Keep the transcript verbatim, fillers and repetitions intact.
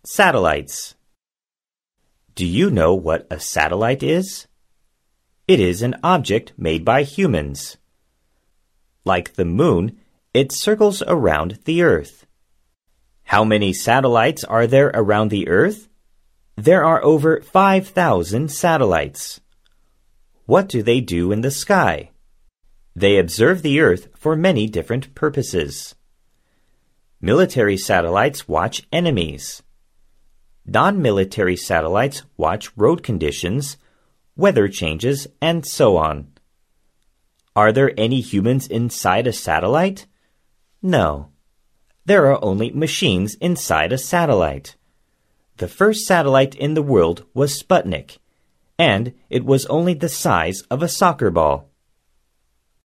Satellites. Do you know what a satellite is? It is an object made by humans. Like the moon, it circles around the Earth. How many satellites are there around the Earth? There are over five thousand satellites. What do they do in the sky? They observe the Earth for many different purposes. Military satellites watch enemies. Non-military satellites watch road conditions, weather changes, and so on. Are there any humans inside a satellite? No. There are only machines inside a satellite. The first satellite in the world was Sputnik, and it was only the size of a soccer ball.